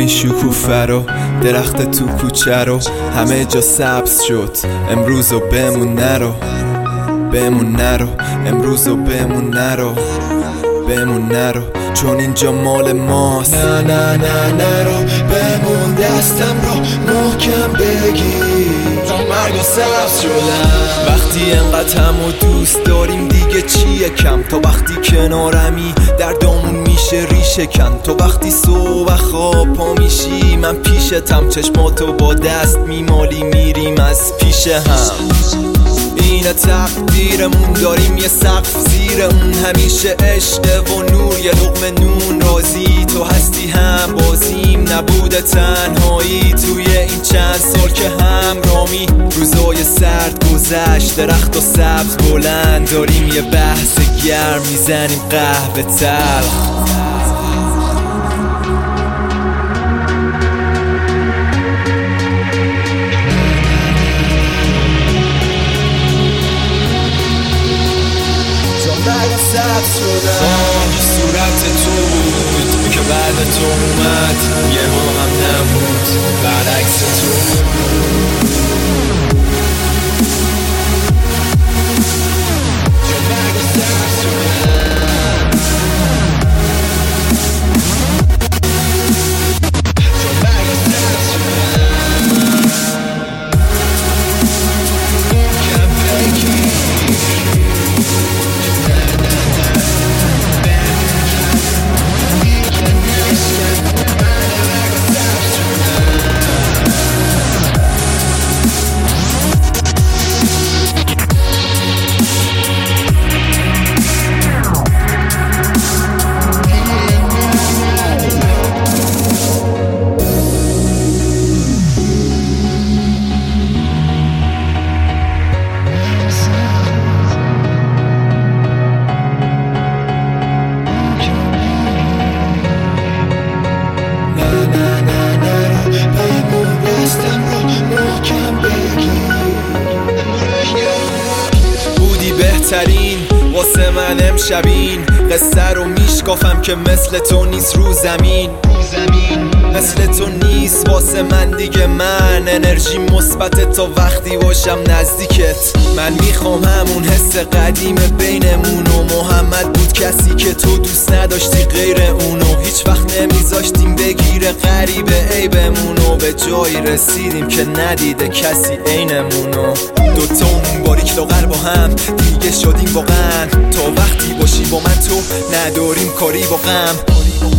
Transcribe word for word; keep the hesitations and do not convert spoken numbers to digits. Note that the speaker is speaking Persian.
این شکوفه رو، درخت تو کوچه رو، همه جا سبز شد. امروز و بمون نرو، بمون نرو، امروز و بمون نرو، بمون نرو، چون اینجا مال ماست. نه نه نه نرو، بمون دستم رو محکم بگیر تا مرگ و سبز شدم. وقتی انقدر همو دوست داریم دیگه چیه کم؟ تا وقتی کنارمی دردامون میشه ریشه کن. تو وقتی صبح خواب پا میشی من پیشتم، چشماتو با دست میمالی میریم از پیش هم. اینه تقدیرمون، داریم یه سقف زیرمون، همیشه عشق و نور، یه لقمه نون رازی. تو هستی هم بازیم، نبوده تنهایی توی این چند سال که همرامی. روزای سرد گذشت، درخت و سبز بلند، داریم یه بحث گرم میزنیم قهوه تلخ. سبز شدم صورت تو بود که بعد تو اومد، یه ها هم نبود برعکس تو. بهترین واسه من امشبین، قصه رو میشکافم که مثل تو نیست رو زمین. مثل تو نیست واسه من دیگه، من انرژی مثبت تا وقتی باشم نزدیکت. من میخوام همون حس قدیم بینمون، و محمد بود کسی که تو دوست نداشتی غیر اونو. هیچ وقت نمیذاشتیم بگیره غریبه عیبمون، و به جایی رسیدیم که ندیده کسی عینمونو. دوتامون باریک لاغر با هم دیگه شدیم واقعا، تا وقتی باشی با من تو نداریم کاری با غم.